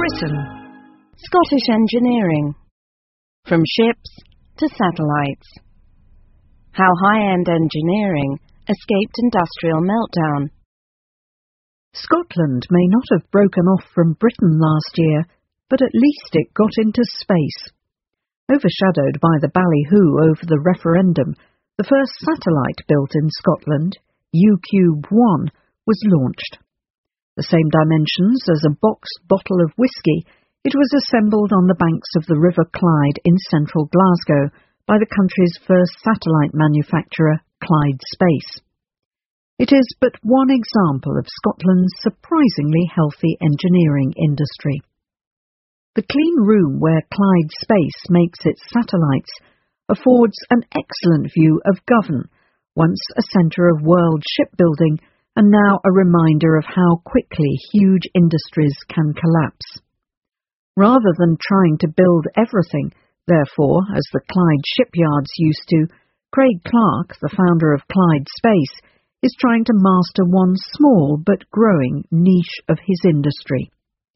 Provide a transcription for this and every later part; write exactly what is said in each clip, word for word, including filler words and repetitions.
Britain. Scottish engineering. From ships to satellites. How high-end engineering escaped industrial meltdown. Scotland may not have broken off from Britain last year, but at least it got into space. Overshadowed by the ballyhoo over the referendum, the first satellite built in Scotland, UCube one, was launched. The same dimensions as a boxed bottle of whisky, it was assembled on the banks of the River Clyde in central Glasgow by the country's first satellite manufacturer, Clyde Space. It is but one example of Scotland's surprisingly healthy engineering industry. The clean room where Clyde Space makes its satellites affords an excellent view of Govan, once a centre of world shipbuilding and now a reminder of how quickly huge industries can collapse. Rather than trying to build everything, therefore, as the Clyde shipyards used to, Craig Clark, the founder of Clyde Space, is trying to master one small but growing niche of his industry.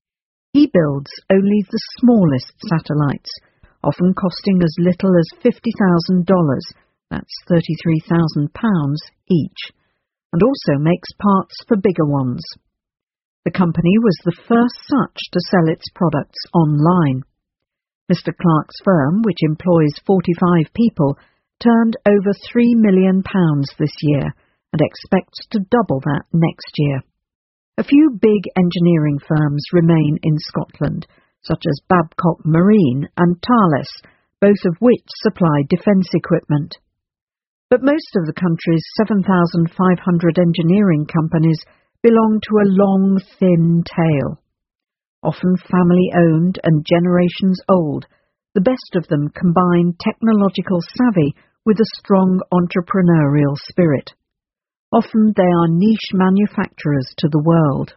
He builds only the smallest satellites, often costing as little as fifty thousand dollars, that's thirty-three thousand pounds each, and also makes parts for bigger ones. The company was the first such to sell its products online. Mister Clark's firm, which employs forty-five people, turned over three million pounds this year and expects to double that next year. A few big engineering firms remain in Scotland, such as Babcock Marine and Thales, both of which supply defence equipment. But most of the country's seven thousand five hundred engineering companies belong to a long, thin tail. Often family-owned and generations old, the best of them combine technological savvy with a strong entrepreneurial spirit. Often they are niche manufacturers to the world.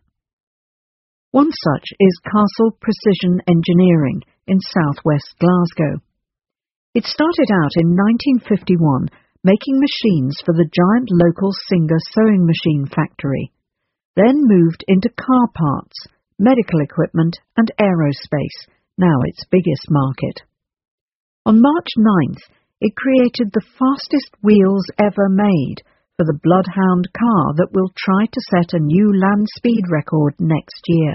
One such is Castle Precision Engineering in southwest Glasgow. It started out in nineteen fifty-one making machines for the giant local Singer sewing machine factory, then moved into car parts, medical equipment and aerospace, now its biggest market. On March ninth, it created the fastest wheels ever made for the Bloodhound car that will try to set a new land speed record next year.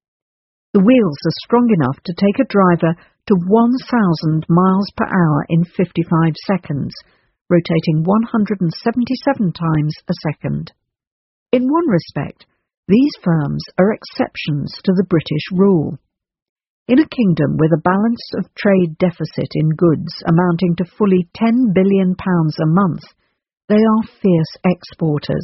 The wheels are strong enough to take a driver to one thousand miles per hour in fifty-five seconds, rotating one hundred seventy-seven times a second. In one respect, these firms are exceptions to the British rule. In a kingdom with a balance of trade deficit in goods amounting to fully ten billion pounds a month, they are fierce exporters.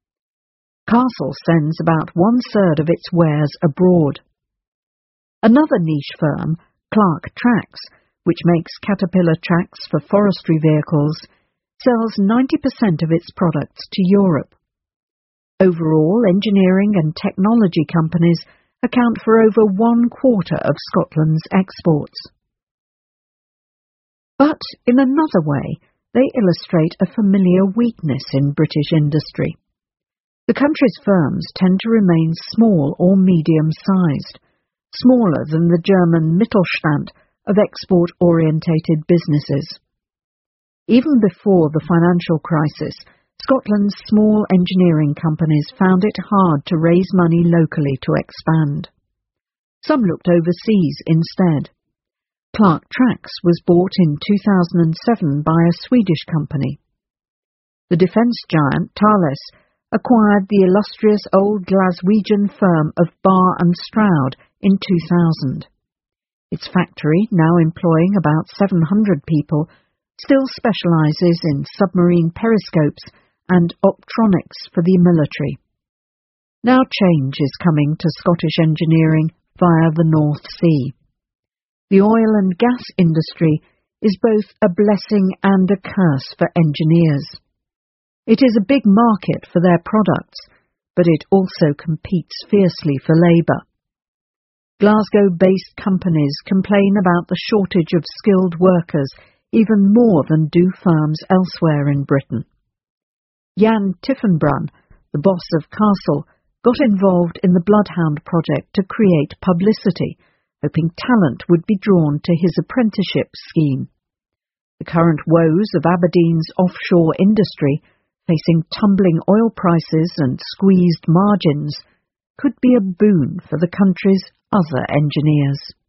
Castle sends about one-third of its wares abroad. Another niche firm, Clark Tracks, which makes caterpillar tracks for forestry vehicles, sells ninety percent of its products to Europe. Overall, engineering and technology companies account for over one quarter of Scotland's exports. But in another way, they illustrate a familiar weakness in British industry. The country's firms tend to remain small or medium-sized, smaller than the German Mittelstand of export-orientated businesses. Even before the financial crisis, Scotland's small engineering companies found it hard to raise money locally to expand. Some looked overseas instead. Clark Tracks was bought in two thousand seven by a Swedish company. The defence giant Thales acquired the illustrious old Glaswegian firm of Barr and Stroud in two thousand. Its factory, now employing about seven hundred people, still specialises in submarine periscopes and optronics for the military. Now change is coming to Scottish engineering via the North Sea. The oil and gas industry is both a blessing and a curse for engineers. It is a big market for their products, but it also competes fiercely for labour. Glasgow-based companies complain about the shortage of skilled workers even more than do firms elsewhere in Britain. Jan Tiffenbrun, the boss of Castle, got involved in the Bloodhound project to create publicity hoping talent would be drawn to his apprenticeship scheme. The current woes of Aberdeen's offshore industry, facing tumbling oil prices and squeezed margins, could be a boon for the country's other engineers.